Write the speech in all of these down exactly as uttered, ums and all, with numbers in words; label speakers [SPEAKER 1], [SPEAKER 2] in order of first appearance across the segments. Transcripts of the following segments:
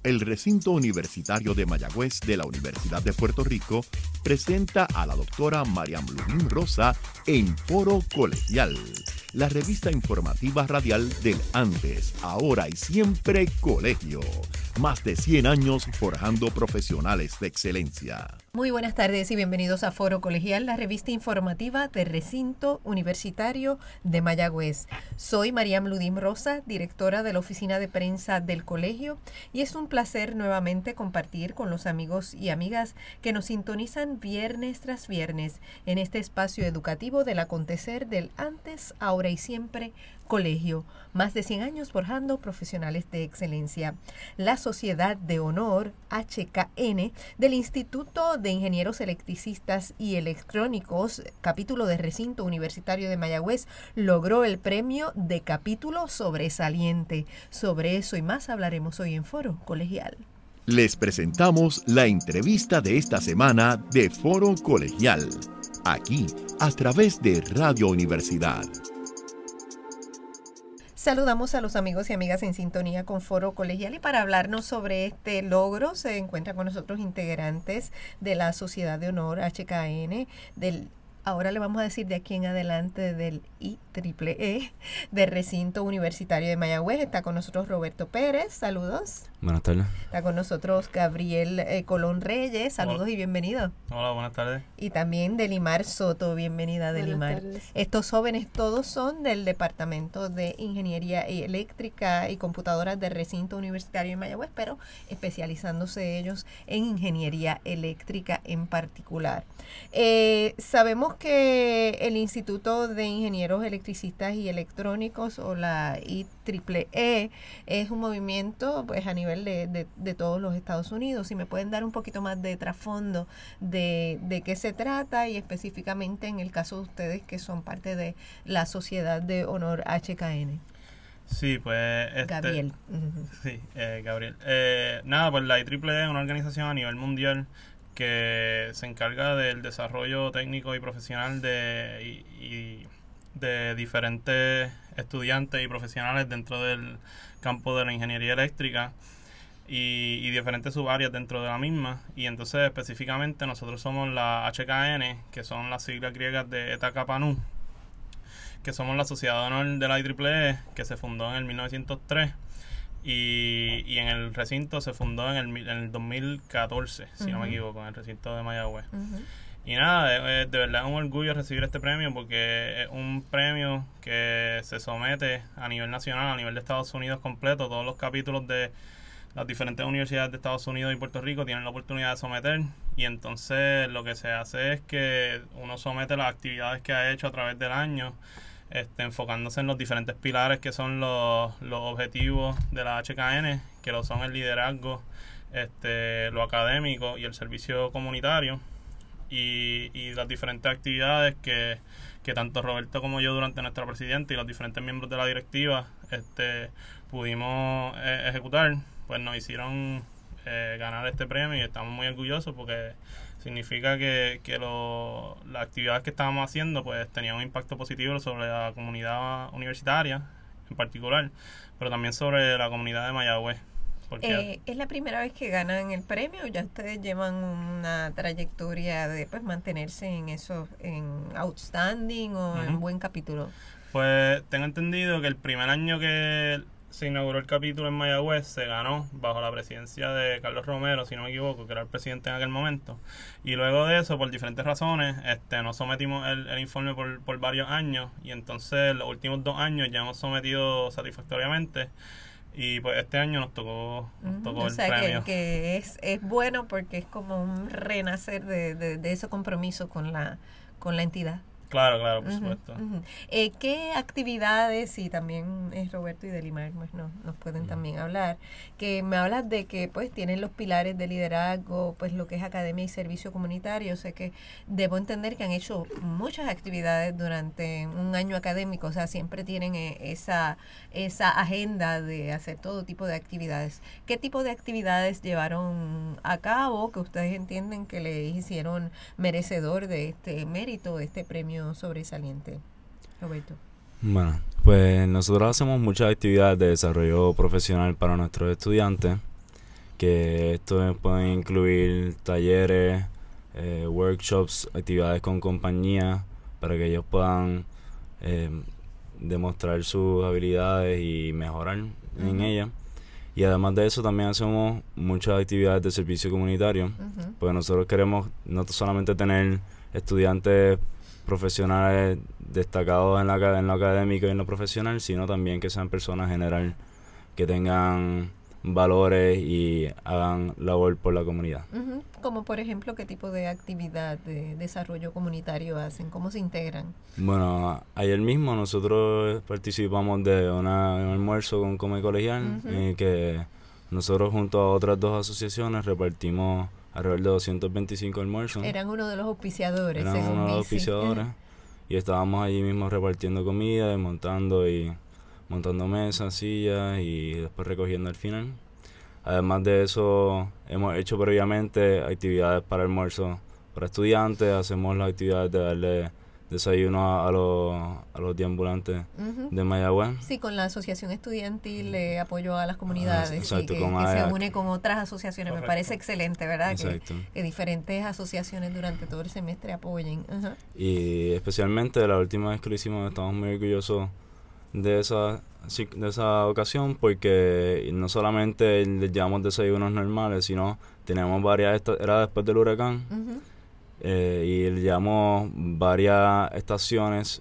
[SPEAKER 1] el recinto universitario de Mayagüez de la Universidad de Puerto Rico presenta a la doctora Mariam Ludín Rosa en Foro Colegial, la revista informativa radial del antes, ahora y siempre colegio. Más de cien años forjando profesionales de excelencia.
[SPEAKER 2] Muy buenas tardes y bienvenidos a Foro Colegial, la revista informativa del recinto universitario de Mayagüez. Soy Mariam Ludín Rosa, directora de la oficina de prensa del colegio, y es un placer nuevamente compartir con los amigos y amigas que nos sintonizan viernes tras viernes en este espacio educativo del acontecer del antes, ahora y siempre colegio. Más de cien años forjando profesionales de excelencia. La Sociedad de Honor H K N del Instituto de Ingenieros Electricistas y Electrónicos, capítulo de Recinto Universitario de Mayagüez, logró el premio de capítulo sobresaliente. Sobre eso y más hablaremos hoy en Foro Colegial.
[SPEAKER 1] Les presentamos la entrevista de esta semana de Foro Colegial, aquí a través de Radio Universidad.
[SPEAKER 2] Saludamos a los amigos y amigas en sintonía con Foro Colegial, y para hablarnos sobre este logro se encuentran con nosotros integrantes de la Sociedad de Honor H K N, del, ahora le vamos a decir de aquí en adelante, del I triple E, del Recinto Universitario de Mayagüez. Está con nosotros Roberto Pérez, saludos.
[SPEAKER 3] Buenas tardes.
[SPEAKER 2] Está con nosotros Gabriel eh, Colón Reyes, saludos. Hola. Y bienvenido.
[SPEAKER 4] Hola, buenas tardes.
[SPEAKER 2] Y también Delimar Soto, bienvenida Delimar. Estos jóvenes todos son del Departamento de Ingeniería Eléctrica y Computadoras del Recinto Universitario de Mayagüez, pero especializándose ellos en ingeniería eléctrica en particular. Eh, sabemos que el Instituto de Ingenieros Electricistas y Electrónicos, o la I triple E, es un movimiento pues a nivel de, de, de todos los Estados Unidos. Si me pueden dar un poquito más de trasfondo de, de qué se trata, y específicamente en el caso de ustedes que son parte de la Sociedad de Honor H K N.
[SPEAKER 4] Sí, pues... Este,
[SPEAKER 2] Gabriel.
[SPEAKER 4] Sí, eh, Gabriel. Eh, nada, pues la I triple E es una organización a nivel mundial que se encarga del desarrollo técnico y profesional de, y, y de diferentes estudiantes y profesionales dentro del campo de la ingeniería eléctrica y, y diferentes subáreas dentro de la misma. Y entonces específicamente nosotros somos la H K N, que son las siglas griegas de Eta Kappa Nu, que somos la Sociedad de Honor de la I triple E, que se fundó en el mil novecientos tres. Y, y en el recinto se fundó en el, en el dos mil catorce, uh-huh. si no me equivoco, en el recinto de Mayagüez. Uh-huh. Y nada, de, de verdad es un orgullo recibir este premio, porque es un premio que se somete a nivel nacional, a nivel de Estados Unidos completo. Todos los capítulos de las diferentes universidades de Estados Unidos y Puerto Rico tienen la oportunidad de someter. Y entonces lo que se hace es que uno somete las actividades que ha hecho a través del año, Este, enfocándose en los diferentes pilares que son los, los objetivos de la H K N, que lo son el liderazgo, este, lo académico y el servicio comunitario, y, y las diferentes actividades que, que tanto Roberto como yo durante nuestra presidenta y los diferentes miembros de la directiva este, pudimos eh, ejecutar, pues nos hicieron eh, ganar este premio, y estamos muy orgullosos porque significa que, que lo, las actividades que estábamos haciendo pues tenían un impacto positivo sobre la comunidad universitaria en particular, pero también sobre la comunidad de Mayagüez.
[SPEAKER 2] Eh, ¿Es la primera vez que ganan el premio, o ya ustedes llevan una trayectoria de pues mantenerse en eso, en outstanding o uh-huh. en buen capítulo?
[SPEAKER 4] Pues tengo entendido que el primer año que se inauguró el capítulo en Mayagüez se ganó bajo la presidencia de Carlos Romero, si no me equivoco, que era el presidente en aquel momento, y luego de eso, por diferentes razones, este nos sometimos el, el informe por, por varios años, y entonces los últimos dos años ya hemos sometido satisfactoriamente, y pues este año nos tocó, nos tocó uh-huh. el
[SPEAKER 2] o sea,
[SPEAKER 4] premio.
[SPEAKER 2] Que, que es, es bueno porque es como un renacer de, de, de ese compromiso con la, con la entidad.
[SPEAKER 4] Claro, claro, por
[SPEAKER 2] uh-huh,
[SPEAKER 4] supuesto.
[SPEAKER 2] Uh-huh. Eh, ¿Qué actividades, y también es Roberto y Delimar pues, no, nos pueden uh-huh. también hablar, que me hablas de que pues tienen los pilares de liderazgo, pues lo que es academia y servicio comunitario? Sé que debo entender que han hecho muchas actividades durante un año académico, o sea, siempre tienen eh, esa, esa agenda de hacer todo tipo de actividades. ¿Qué tipo de actividades llevaron a cabo que ustedes entienden que le hicieron merecedor de este mérito, de este premio sobresaliente? Roberto.
[SPEAKER 3] Bueno, pues nosotros hacemos muchas actividades de desarrollo profesional para nuestros estudiantes, que esto puede incluir talleres, eh, workshops, actividades con compañía, para que ellos puedan eh, demostrar sus habilidades y mejorar uh-huh. en ellas. Y además de eso también hacemos muchas actividades de servicio comunitario, uh-huh. porque nosotros queremos no solamente tener estudiantes profesionales destacados en, la, en lo académico y en lo profesional, sino también que sean personas en general que tengan valores y hagan labor por la comunidad.
[SPEAKER 2] Uh-huh. Como por ejemplo, ¿qué tipo de actividad de desarrollo comunitario hacen? ¿Cómo se integran?
[SPEAKER 3] Bueno, ayer mismo nosotros participamos de una, un almuerzo con Come Colegial, uh-huh. en el que nosotros junto a otras dos asociaciones repartimos alrededor de doscientos veinticinco almuerzos.
[SPEAKER 2] Eran uno de los auspiciadores,
[SPEAKER 3] Eran
[SPEAKER 2] según
[SPEAKER 3] uno de los
[SPEAKER 2] Bici.
[SPEAKER 3] auspiciadores, y estábamos allí mismo repartiendo comida, y montando y montando mesas, sillas y después recogiendo al final. Además de eso, hemos hecho previamente actividades para almuerzo para estudiantes, hacemos las actividades de darle desayuno a, a los a los deambulantes uh-huh. de Mayagüez.
[SPEAKER 2] Sí, con la asociación estudiantil de apoyo a las comunidades, ah,
[SPEAKER 3] exacto,
[SPEAKER 2] y que,
[SPEAKER 3] con
[SPEAKER 2] que
[SPEAKER 3] se
[SPEAKER 2] une con otras asociaciones. Correcto. Me parece excelente, ¿verdad? Que, que diferentes asociaciones durante todo el semestre apoyen. Uh-huh.
[SPEAKER 3] Y especialmente la última vez que lo hicimos, estamos muy orgullosos de esa de esa ocasión, porque no solamente les llevamos desayunos normales, sino tenemos varias, esta- era después del huracán, uh-huh. eh, y le llevamos varias estaciones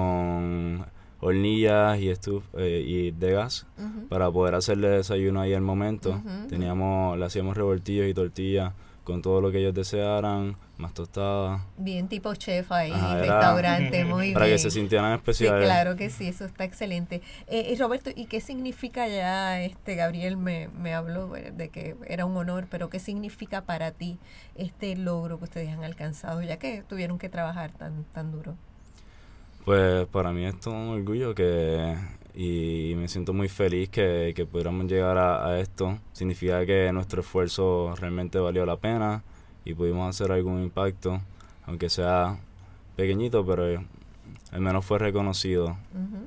[SPEAKER 3] con hornillas y estuf eh, y de gas uh-huh. para poder hacerle desayuno ahí al momento. Uh-huh. Teníamos, le hacíamos revoltillos y tortillas con todo lo que ellos desearan, más tostadas.
[SPEAKER 2] Bien tipo chef ahí,
[SPEAKER 3] Ajá,
[SPEAKER 2] restaurante, muy
[SPEAKER 3] para
[SPEAKER 2] bien.
[SPEAKER 3] Para que se sintieran especiales.
[SPEAKER 2] Sí, claro que sí, eso está excelente. Eh, y Roberto, ¿y qué significa ya, este Gabriel me, me habló de que era un honor, pero qué significa para ti este logro que ustedes han alcanzado, ya que tuvieron que trabajar tan, tan duro?
[SPEAKER 3] Pues para mí esto es un orgullo que y me siento muy feliz que, que pudiéramos llegar a, a esto. Significa que nuestro esfuerzo realmente valió la pena y pudimos hacer algún impacto, aunque sea pequeñito, pero al menos fue reconocido. Uh-huh.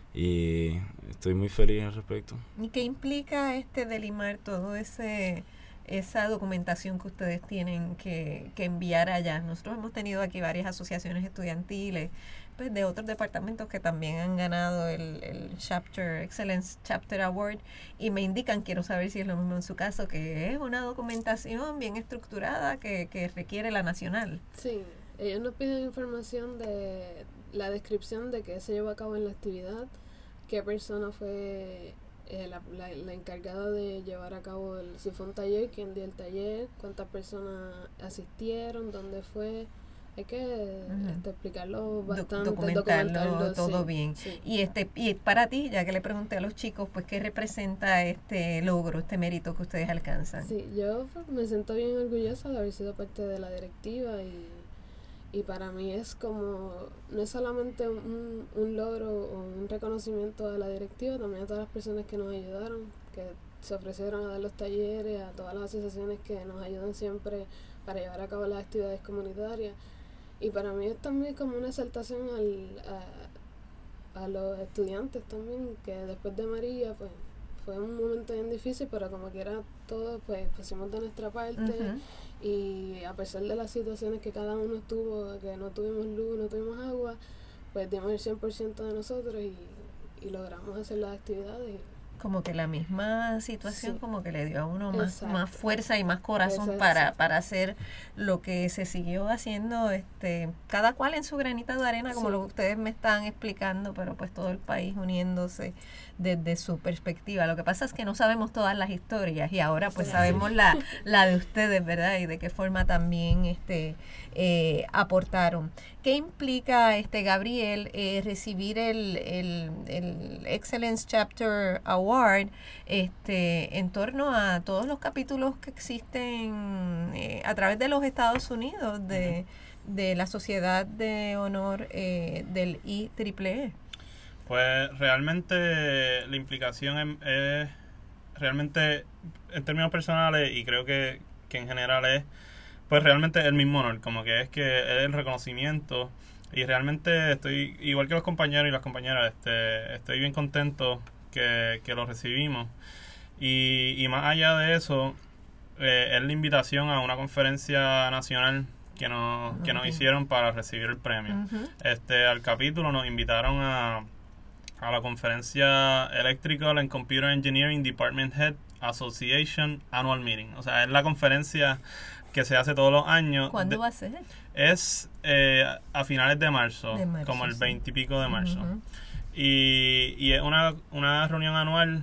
[SPEAKER 3] Y estoy muy feliz al respecto.
[SPEAKER 2] ¿Y qué implica este delimar todo ese esa documentación que ustedes tienen que, que enviar allá? Nosotros hemos tenido aquí varias asociaciones estudiantiles, pues de otros departamentos que también han ganado el, el Chapter Excellence Chapter Award, y me indican, quiero saber si es lo mismo en su caso, que es una documentación bien estructurada que, que requiere la nacional.
[SPEAKER 5] Sí, ellos nos piden información de la descripción de qué se llevó a cabo en la actividad, qué persona fue eh, la, la, la encargada de llevar a cabo, el, si fue un taller, quién dio el taller, cuántas personas asistieron, dónde fue. Hay que uh-huh. este, explicarlo bastante,
[SPEAKER 2] documentarlo, documentarlo todo
[SPEAKER 5] sí,
[SPEAKER 2] bien.
[SPEAKER 5] Sí.
[SPEAKER 2] Y este y para ti, ya que le pregunté a los chicos, pues ¿qué representa este logro, este mérito que ustedes alcanzan?
[SPEAKER 5] Sí, yo pues, me siento bien orgullosa de haber sido parte de la directiva, y, y para mí es como, no es solamente un, un logro o un reconocimiento a la directiva, también a todas las personas que nos ayudaron, que se ofrecieron a dar los talleres, a todas las asociaciones que nos ayudan siempre para llevar a cabo las actividades comunitarias. Y para mí es también como una exaltación al, a, a los estudiantes también, que después de María pues fue un momento bien difícil, pero como quiera todos pues pusimos de nuestra parte. Uh-huh. Y a pesar de las situaciones que cada uno estuvo, que no tuvimos luz, no tuvimos agua, pues dimos el cien por ciento de nosotros y, y logramos hacer las actividades.
[SPEAKER 2] Como que la misma situación, sí, como que le dio a uno más, más fuerza y más corazón para, para hacer lo que se siguió haciendo, este cada cual en su granita de arena, como sí, lo que ustedes me están explicando, pero pues todo el país uniéndose desde su perspectiva. Lo que pasa es que no sabemos todas las historias, y ahora pues sí, sabemos sí. la, la de ustedes, ¿verdad? Y de qué forma también este eh, aportaron. ¿Qué implica, este Gabriel, eh, recibir el, el, el Excellence Chapter Award este en torno a todos los capítulos que existen eh, a través de los Estados Unidos de, de la Sociedad de Honor eh, del I triple E?
[SPEAKER 4] Pues realmente la implicación es, es realmente en términos personales, y creo que, que en general es pues realmente el mismo honor, como que es que es el reconocimiento, y realmente estoy, igual que los compañeros y las compañeras, este, estoy bien contento que, que lo recibimos, y, y más allá de eso, eh, es la invitación a una conferencia nacional que nos, que nos hicieron para recibir el premio. Uh-huh. Este, al capítulo nos invitaron a, a la conferencia Electrical and Computer Engineering Department Head Association Annual Meeting. O sea, es la conferencia que se hace todos los años.
[SPEAKER 2] ¿Cuándo
[SPEAKER 4] de,
[SPEAKER 2] va a ser?
[SPEAKER 4] Es eh, a finales de marzo,
[SPEAKER 2] de marzo,
[SPEAKER 4] como el
[SPEAKER 2] sí.
[SPEAKER 4] veinte y pico de marzo.
[SPEAKER 2] Uh-huh.
[SPEAKER 4] Y, y es una, una reunión anual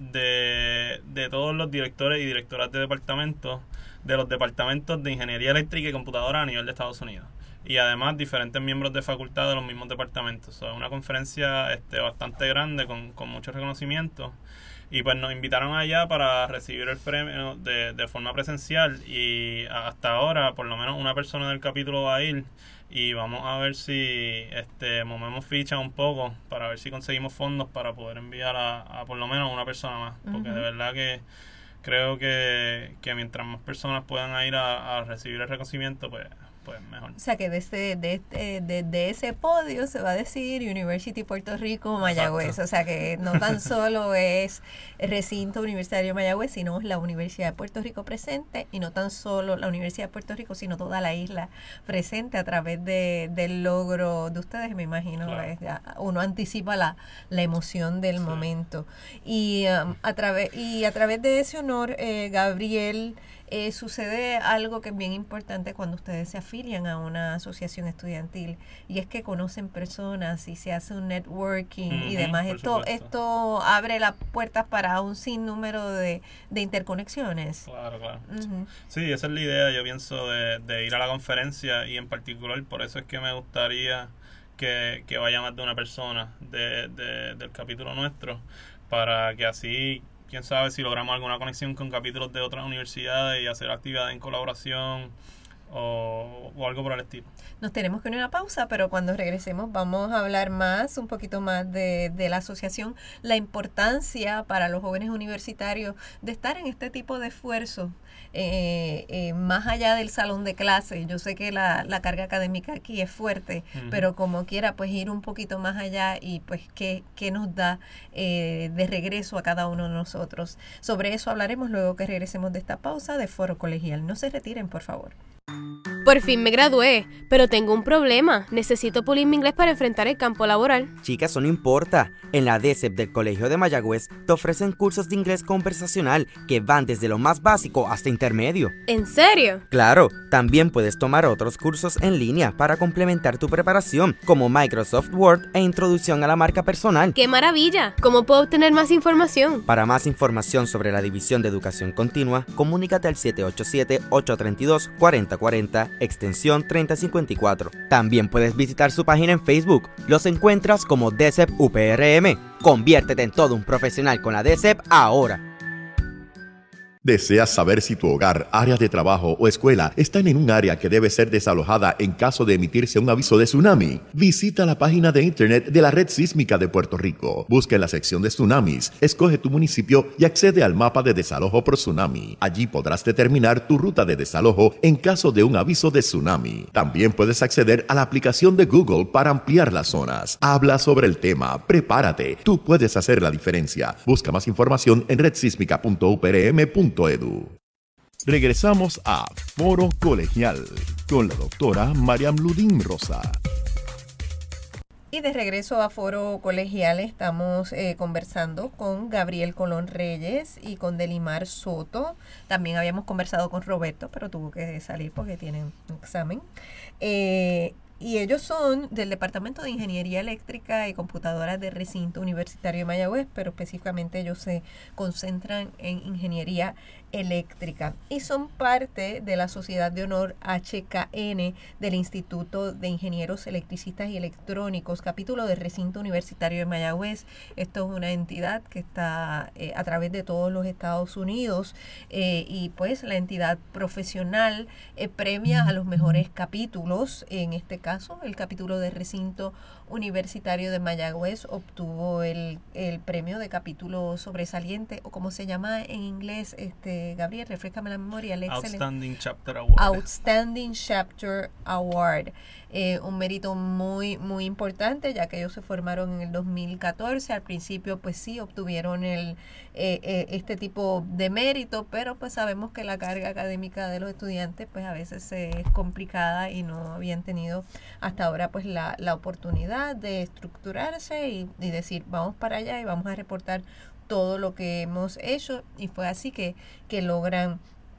[SPEAKER 4] de, de todos los directores y directoras de departamentos, de los departamentos de Ingeniería Eléctrica y Computadora a nivel de Estados Unidos. Y además diferentes miembros de facultad de los mismos departamentos. Es so, una conferencia este, bastante grande con, con mucho reconocimiento. Y pues nos invitaron allá para recibir el premio de, de forma presencial. Y hasta ahora, por lo menos una persona del capítulo va a ir. Y vamos a ver si este movemos ficha un poco para ver si conseguimos fondos para poder enviar a, a por lo menos una persona más. Porque uh-huh. de verdad que creo que, que mientras más personas puedan ir a, a recibir el reconocimiento, pues, pues mejor.
[SPEAKER 2] O sea que desde de, de, de, de ese podio se va a decir University Puerto Rico Mayagüez. Exacto. O sea que no tan solo es el recinto universitario Mayagüez, sino la Universidad de Puerto Rico presente, y no tan solo la Universidad de Puerto Rico, sino toda la isla presente a través de, del logro de ustedes, me imagino. Claro. Es, uno anticipa la, la emoción del sí. momento. Y, um, a través, y a través de ese honor, eh, Gabriel, Eh, sucede algo que es bien importante cuando ustedes se afilian a una asociación estudiantil, y es que conocen personas y se hace un networking uh-huh, y demás. Esto esto abre las puertas para un sinnúmero de, de interconexiones.
[SPEAKER 4] Claro, claro. Uh-huh. Sí, esa es la idea, yo pienso, de, de ir a la conferencia, y en particular por eso es que me gustaría que, que vaya más de una persona de, de, del capítulo nuestro, para que así, quién sabe si logramos alguna conexión con capítulos de otras universidades y hacer actividades en colaboración o, o algo por el estilo.
[SPEAKER 2] Nos tenemos que ir a una pausa, pero cuando regresemos vamos a hablar más, un poquito más de, de la asociación, la importancia para los jóvenes universitarios de estar en este tipo de esfuerzos, eh, eh, más allá del salón de clase. Yo sé que la, la carga académica aquí es fuerte, uh-huh. pero como quiera, pues ir un poquito más allá, y pues qué, qué nos da eh, de regreso a cada uno de nosotros. Sobre eso hablaremos luego que regresemos de esta pausa de Foro Colegial. No se retiren, por favor.
[SPEAKER 6] Por fin me gradué, pero tengo un problema. Necesito pulir mi inglés para enfrentar el campo laboral.
[SPEAKER 7] Chica, eso no importa. En la D E S E P del Colegio de Mayagüez te ofrecen cursos de inglés conversacional que van desde lo más básico hasta intermedio.
[SPEAKER 6] ¿En serio?
[SPEAKER 7] Claro, también puedes tomar otros cursos en línea para complementar tu preparación, como Microsoft Word e Introducción a la Marca Personal.
[SPEAKER 6] ¡Qué maravilla! ¿Cómo puedo obtener más información?
[SPEAKER 7] Para más información sobre la División de Educación Continua, comunícate al siete ocho siete, ocho tres dos, cuatro cero cuatro cero, extensión treinta cincuenta y cuatro. También puedes visitar su página en Facebook. Los encuentras como D E S E P U P R M. Conviértete en todo un profesional con la D E S E P ahora.
[SPEAKER 1] ¿Deseas saber si tu hogar, área de trabajo o escuela están en un área que debe ser desalojada en caso de emitirse un aviso de tsunami? Visita la página de internet de la Red Sísmica de Puerto Rico. Busca en la sección de tsunamis, escoge tu municipio y accede al mapa de desalojo por tsunami. Allí podrás determinar tu ruta de desalojo en caso de un aviso de tsunami. También puedes acceder a la aplicación de Google para ampliar las zonas. Habla sobre el tema, prepárate, tú puedes hacer la diferencia. Busca más información en red sísmica punto u p r m punto edu. Regresamos a Foro Colegial con la doctora Mariam Ludín Rosa.
[SPEAKER 2] Y de regreso a Foro Colegial estamos eh, conversando con Gabriel Colón Reyes y con Delimar Soto. También habíamos conversado con Roberto, pero tuvo que salir porque tiene un examen. Eh, y ellos son del Departamento de Ingeniería Eléctrica y Computadoras del Recinto Universitario de Mayagüez, pero específicamente ellos se concentran en ingeniería eléctrica y son parte de la Sociedad de Honor H K N del Instituto de Ingenieros Electricistas y Electrónicos, capítulo del Recinto Universitario de Mayagüez. Esto es una entidad que está eh, a través de todos los Estados Unidos, eh, y pues la entidad profesional eh, premia a los mejores capítulos. En este caso, el capítulo de recinto universitario de Mayagüez obtuvo el, el premio de capítulo sobresaliente, o como se llama en inglés, este Gabriel, refréscame la memoria. El
[SPEAKER 4] Outstanding Chapter Award.
[SPEAKER 2] Outstanding Chapter Award. Eh, un mérito muy muy importante, ya que ellos se formaron en el dos mil catorce. Al principio pues sí obtuvieron el eh, eh, este tipo de mérito, pero pues sabemos que la carga académica de los estudiantes pues a veces es complicada y no habían tenido hasta ahora pues la, la oportunidad de estructurarse y, y decir vamos para allá y vamos a reportar todo lo que hemos hecho, y fue así que, que logran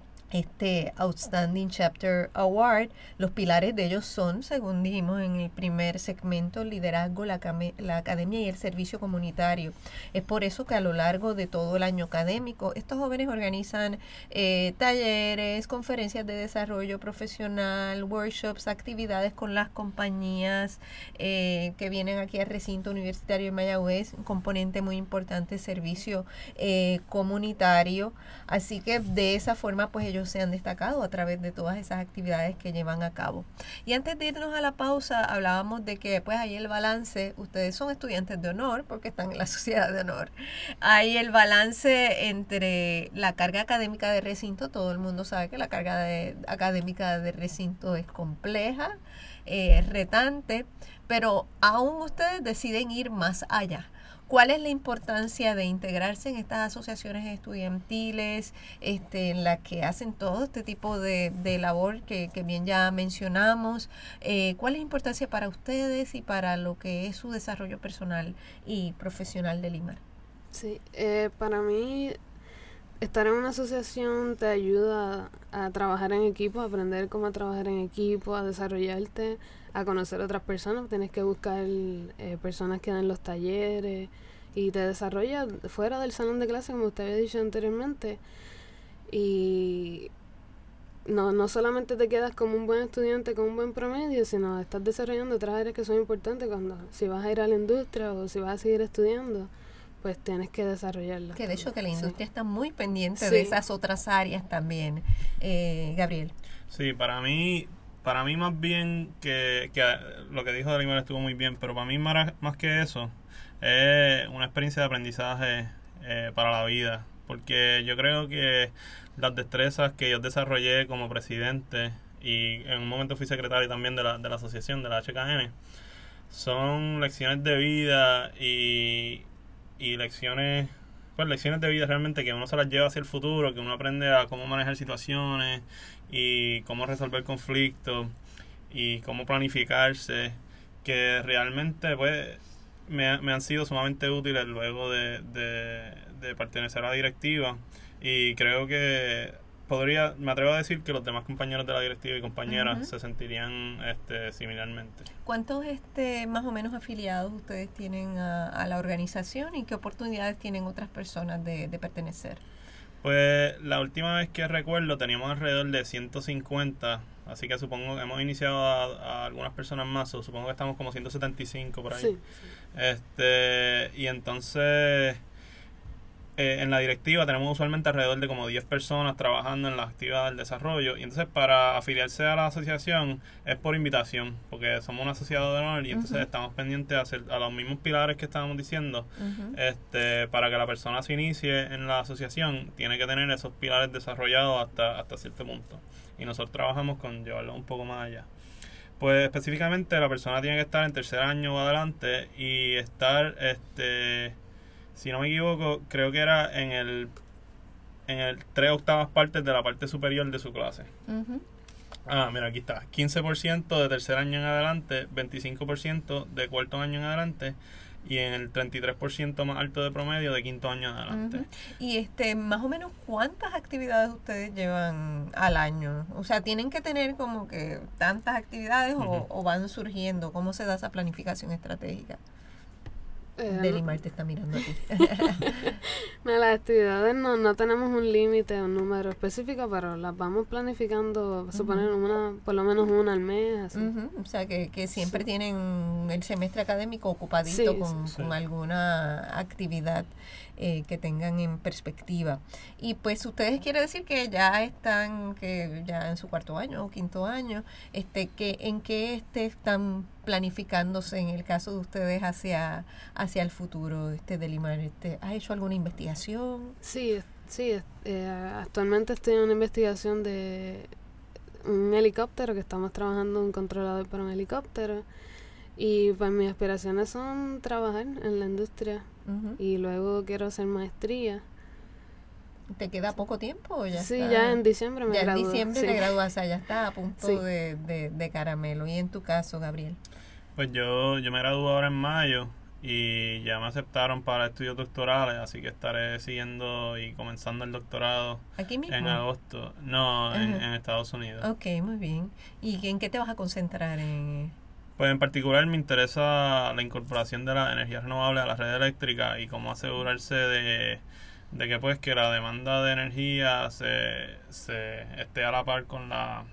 [SPEAKER 2] este Outstanding Chapter Award. Los pilares de ellos son, según dijimos en el primer segmento, el liderazgo, la, la academia y el servicio comunitario. Es por eso que a lo largo de todo el año académico, estos jóvenes organizan eh, talleres, conferencias de desarrollo profesional, workshops, actividades con las compañías eh, que vienen aquí al recinto universitario de Mayagüez. Un componente muy importante, servicio eh, comunitario. Así que de esa forma, pues ellos se han destacado a través de todas esas actividades que llevan a cabo. Y antes de irnos a la pausa, hablábamos de que pues hay el balance. Ustedes son estudiantes de honor porque están en la sociedad de honor. Hay el balance entre la carga académica de recinto. Todo el mundo sabe que la carga de, académica de recinto es compleja, eh, retante, pero aún ustedes deciden ir más allá. ¿Cuál es la importancia de integrarse en estas asociaciones estudiantiles este, en las que hacen todo este tipo de, de labor que, que bien ya mencionamos? Eh, ¿Cuál es la importancia para ustedes y para lo que es su desarrollo personal y profesional de Limar?
[SPEAKER 5] Sí, eh, para mí estar en una asociación te ayuda a, a trabajar en equipo, a aprender cómo trabajar en equipo, a desarrollarte, a conocer otras personas. Tienes que buscar eh, personas que dan los talleres y te desarrollas fuera del salón de clase, como usted había dicho anteriormente. Y no, no solamente te quedas como un buen estudiante con un buen promedio, sino estás desarrollando otras áreas que son importantes cuando si vas a ir a la industria o si vas a seguir estudiando, pues tienes que desarrollarla.
[SPEAKER 2] Que de hecho que la industria sí. está muy pendiente
[SPEAKER 5] sí.
[SPEAKER 2] de esas otras áreas también. Eh, Gabriel.
[SPEAKER 4] Sí, para mí... Para mí más bien que, que lo que dijo Delimar estuvo muy bien, pero para mí más, más que eso es una experiencia de aprendizaje eh, para la vida, porque yo creo que las destrezas que yo desarrollé como presidente y en un momento fui secretario también de la, de la asociación de la H K N, son lecciones de vida y, y lecciones pues lecciones de vida realmente que uno se las lleva hacia el futuro, que uno aprende a cómo manejar situaciones y cómo resolver conflictos y cómo planificarse, que realmente pues me, me han sido sumamente útiles luego de, de, de pertenecer a la directiva, y creo que podría, me atrevo a decir que los demás compañeros de la directiva y compañeras uh-huh. se sentirían este, similarmente.
[SPEAKER 2] ¿Cuántos este más o menos afiliados ustedes tienen a, a la organización y qué oportunidades tienen otras personas de, de pertenecer?
[SPEAKER 4] Pues la última vez que recuerdo teníamos alrededor de ciento cincuenta, así que supongo que hemos iniciado a, a algunas personas más, o supongo que estamos como ciento setenta y cinco por ahí. Sí, sí. Este, y entonces eh, en la directiva tenemos usualmente alrededor de como diez personas trabajando en la actividad del desarrollo, y entonces para afiliarse a la asociación es por invitación, porque somos una asociación de honor y entonces uh-huh. estamos pendientes a, hacer, a los mismos pilares que estábamos diciendo. Uh-huh. este para que la persona se inicie en la asociación tiene que tener esos pilares desarrollados hasta, hasta cierto punto, y nosotros trabajamos con llevarlo un poco más allá. Pues específicamente la persona tiene que estar en tercer año o adelante y estar este si no me equivoco, creo que era en el en el tres octavas partes de la parte superior de su clase. Uh-huh. Ah, mira, aquí está. quince por ciento de tercer año en adelante, veinticinco por ciento de cuarto año en adelante y en el treinta y tres por ciento más alto de promedio de quinto año en adelante.
[SPEAKER 2] Uh-huh. Y este, más o menos, ¿cuántas actividades ustedes llevan al año? O sea, ¿tienen que tener como que tantas actividades uh-huh. o, o van surgiendo? ¿Cómo se da esa planificación estratégica? Delimar te está mirando aquí.
[SPEAKER 5] No, las actividades no, no tenemos un límite, un número específico, pero las vamos planificando, uh-huh. suponer una, por lo menos una al mes. Así.
[SPEAKER 2] Uh-huh. O sea, que, que siempre sí. tienen el semestre académico ocupadito sí, con,
[SPEAKER 5] sí.
[SPEAKER 2] con alguna actividad. eh, que tengan en perspectiva. Y pues ustedes quiere decir que ya están, que ya en su cuarto año o quinto año, este, que en qué este, están planificándose en el caso de ustedes hacia, hacia el futuro, este, de Limar. Este, ¿has hecho alguna investigación?
[SPEAKER 5] Sí, sí, eh, actualmente estoy en una investigación de un helicóptero, que estamos trabajando en un controlador para un helicóptero, y pues mis aspiraciones son trabajar en la industria. Uh-huh. Y luego quiero hacer maestría.
[SPEAKER 2] ¿Te queda poco tiempo o ya
[SPEAKER 5] sí,
[SPEAKER 2] está?
[SPEAKER 5] ya en diciembre me
[SPEAKER 2] ya
[SPEAKER 5] gradúo.
[SPEAKER 2] En diciembre
[SPEAKER 5] sí.
[SPEAKER 2] te gradúas, o sea, ya está a punto
[SPEAKER 5] sí.
[SPEAKER 2] de, de, de caramelo. ¿Y en tu caso, Gabriel?
[SPEAKER 4] Pues yo, yo me gradúo ahora en mayo y ya me aceptaron para estudios doctorales, así que estaré siguiendo y comenzando el doctorado
[SPEAKER 2] ¿aquí mismo?
[SPEAKER 4] En agosto. No, en, en Estados Unidos.
[SPEAKER 2] Ok, muy bien. ¿Y en qué te vas a concentrar? En...
[SPEAKER 4] Pues en particular me interesa la incorporación de la energía renovable a la red eléctrica y cómo asegurarse de, de que pues que la demanda de energía se, se esté a la par con la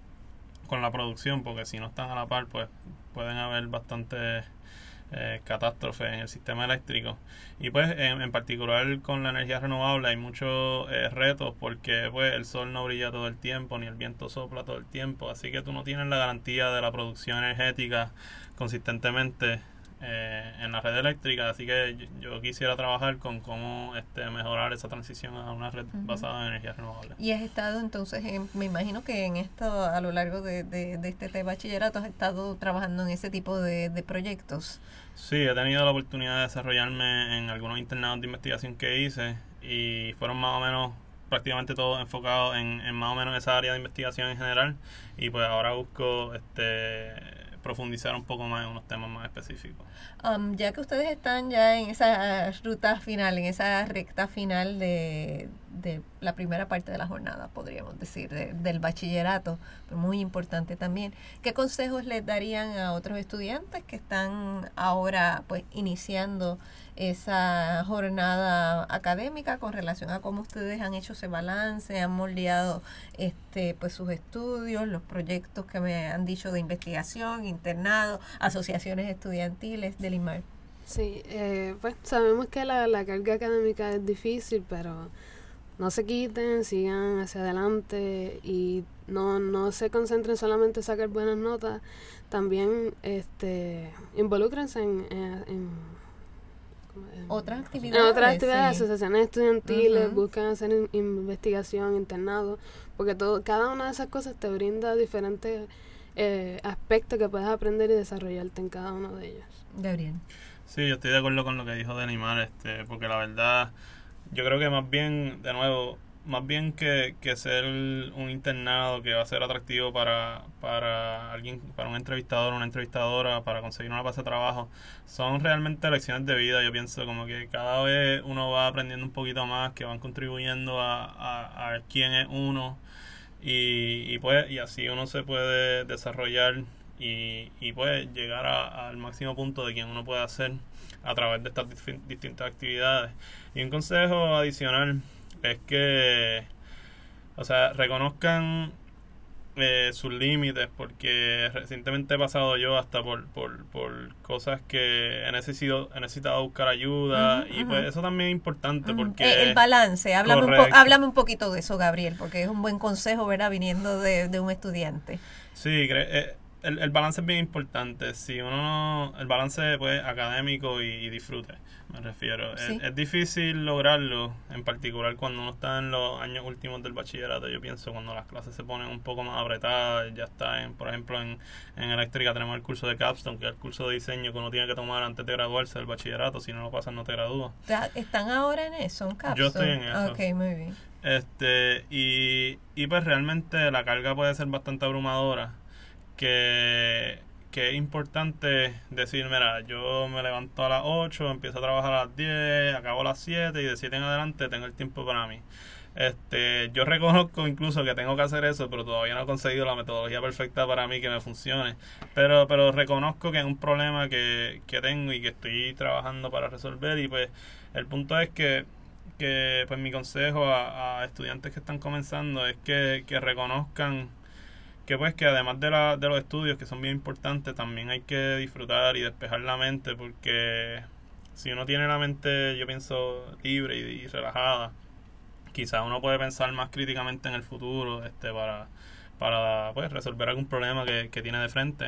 [SPEAKER 4] con la producción, porque si no están a la par pues pueden haber bastantes eh, catástrofes en el sistema eléctrico. Y pues en, en particular con la energía renovable hay muchos eh, retos, porque pues el sol no brilla todo el tiempo ni el viento sopla todo el tiempo, así que tú no tienes la garantía de la producción energética consistentemente eh, en la red eléctrica, así que yo, yo quisiera trabajar con cómo este mejorar esa transición a una red uh-huh. basada en energía renovable.
[SPEAKER 2] Y has estado entonces, en, me imagino que en esto, a lo largo de, de, de este de bachillerato, has estado trabajando en ese tipo de, de proyectos.
[SPEAKER 4] Sí, he tenido la oportunidad de desarrollarme en algunos internados de investigación que hice y fueron más o menos prácticamente todos enfocados en, en más o menos esa área de investigación en general, y pues ahora busco este profundizar un poco más en unos temas más específicos.
[SPEAKER 2] Um, ya que ustedes están ya en esa ruta final, en esa recta final de, de la primera parte de la jornada, podríamos decir, de, del bachillerato, pero muy importante también, ¿qué consejos les darían a otros estudiantes que están ahora pues iniciando esa jornada académica con relación a cómo ustedes han hecho ese balance, han moldeado este pues sus estudios, los proyectos que me han dicho de investigación, internado, asociaciones estudiantiles del I M A R?
[SPEAKER 5] Sí, eh, pues sabemos que la, la carga académica es difícil, pero no se quiten, sigan hacia adelante y no, no se concentren solamente en sacar buenas notas, también este involúcrense en, en, en
[SPEAKER 2] otras actividades,
[SPEAKER 5] en otras actividades,
[SPEAKER 2] sí.
[SPEAKER 5] asociaciones estudiantiles,
[SPEAKER 2] uh-huh.
[SPEAKER 5] buscan hacer in, investigación, internado, porque todo, cada una de esas cosas te brinda diferentes eh, aspectos que puedes aprender y desarrollarte en cada uno de ellos.
[SPEAKER 2] Gabriel.
[SPEAKER 4] Sí, yo estoy de acuerdo con lo que dijo de animar, este, porque la verdad, yo creo que más bien, de nuevo, más bien que, que ser un internado que va a ser atractivo para, para alguien, para un entrevistador o una entrevistadora, para conseguir una plaza de trabajo, son realmente lecciones de vida. Yo pienso como que cada vez uno va aprendiendo un poquito más, que van contribuyendo a, a, a quién es uno, y, y pues y así uno se puede desarrollar y, y puede llegar a, al máximo punto de quien uno puede hacer a través de estas dif- distintas actividades. Y un consejo adicional es que, o sea, reconozcan eh, sus límites, porque recientemente he pasado yo hasta por por, por cosas que he necesitado, he necesitado buscar ayuda, uh-huh, y uh-huh. pues eso también es importante, uh-huh. porque
[SPEAKER 2] eh, el balance, háblame un, po- háblame un poquito de eso, Gabriel, porque es un buen consejo, ¿verdad?, viniendo de, de un estudiante.
[SPEAKER 4] Sí, eh, el, el balance es bien importante. Si uno no, el balance pues académico y, y disfrute, me refiero. Sí. Es, es difícil lograrlo, en particular cuando uno está en los años últimos del bachillerato. Yo pienso cuando las clases se ponen un poco más apretadas, ya está en, por ejemplo, en, en eléctrica tenemos el curso de Capstone, que es el curso de diseño que uno tiene que tomar antes de graduarse del bachillerato. Si no lo pasas, no te gradúas.
[SPEAKER 2] ¿Están ahora en eso, en Capstone?
[SPEAKER 4] Yo estoy en eso.
[SPEAKER 2] Ok, muy bien.
[SPEAKER 4] Este, y, y pues realmente la carga puede ser bastante abrumadora, que, que es importante decir, mira, yo me levanto a las ocho, empiezo a trabajar a las diez, acabo a las siete y de siete en adelante tengo el tiempo para mí. Este, yo reconozco incluso que tengo que hacer eso, pero todavía no he conseguido la metodología perfecta para mí que me funcione. Pero, pero reconozco que es un problema que, que tengo y que estoy trabajando para resolver, y pues el punto es que que pues mi consejo a, a estudiantes que están comenzando es que, que reconozcan que pues que además de, la, de los estudios, que son bien importantes, también hay que disfrutar y despejar la mente, porque si uno tiene la mente, yo pienso, libre y, y relajada, quizás uno puede pensar más críticamente en el futuro, este, para, para pues, resolver algún problema que, que tiene de frente.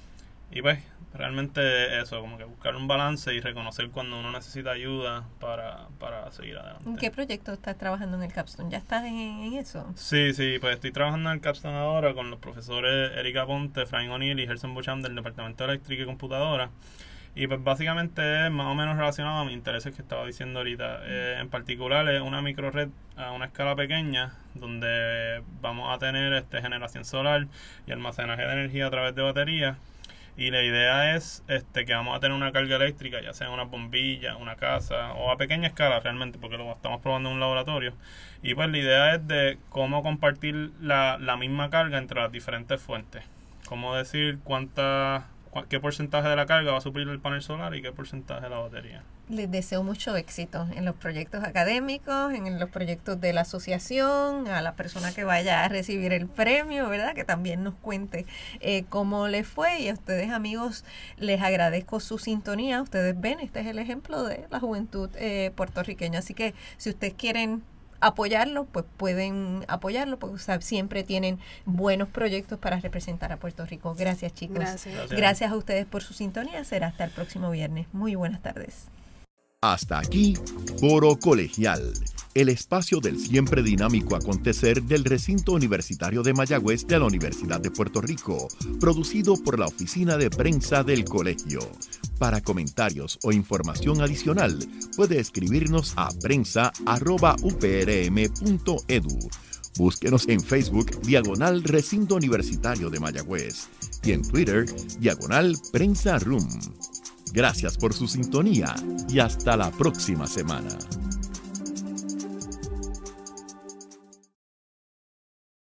[SPEAKER 4] Y pues, realmente eso, como que buscar un balance y reconocer cuando uno necesita ayuda para, para seguir adelante.
[SPEAKER 2] ¿En qué proyecto estás trabajando en el Capstone? ¿Ya estás en, en eso?
[SPEAKER 4] Sí, sí, pues estoy trabajando en el Capstone ahora con los profesores Erika Ponte, Frank O'Neill y Gerson Bocham del Departamento de Eléctrica y Computadora. Y pues básicamente es más o menos relacionado a mis intereses que estaba diciendo ahorita. Eh, en particular es una microred a una escala pequeña donde vamos a tener este generación solar y almacenaje de energía a través de baterías. Y la idea es este que vamos a tener una carga eléctrica, ya sea una bombilla, una casa o a pequeña escala realmente, porque lo estamos probando en un laboratorio. Y pues la idea es de cómo compartir la, la misma carga entre las diferentes fuentes. Cómo decir cuánta, qué porcentaje de la carga va a suplir el panel solar y qué porcentaje de la batería.
[SPEAKER 2] Les deseo mucho éxito en los proyectos académicos, en los proyectos de la asociación, a la persona que vaya a recibir el premio, ¿verdad? Que también nos cuente eh, cómo les fue. Y a ustedes, amigos, les agradezco su sintonía. Ustedes ven, este es el ejemplo de la juventud eh, puertorriqueña. Así que si ustedes quieren apoyarlo, pues pueden apoyarlo, porque o sea, siempre tienen buenos proyectos para representar a Puerto Rico. Gracias, chicos.
[SPEAKER 5] Gracias.
[SPEAKER 4] Gracias.
[SPEAKER 2] Gracias a ustedes por su sintonía. Será hasta el próximo viernes. Muy buenas tardes.
[SPEAKER 1] Hasta aquí, Foro Colegial, el espacio del siempre dinámico acontecer del recinto universitario de Mayagüez de la Universidad de Puerto Rico, producido por la Oficina de Prensa del Colegio. Para comentarios o información adicional, puede escribirnos a prensa arroba u p r m punto e d u. Búsquenos en Facebook, diagonal Recinto Universitario de Mayagüez, y en Twitter, diagonal Prensa Room. Gracias por su sintonía y hasta la próxima semana.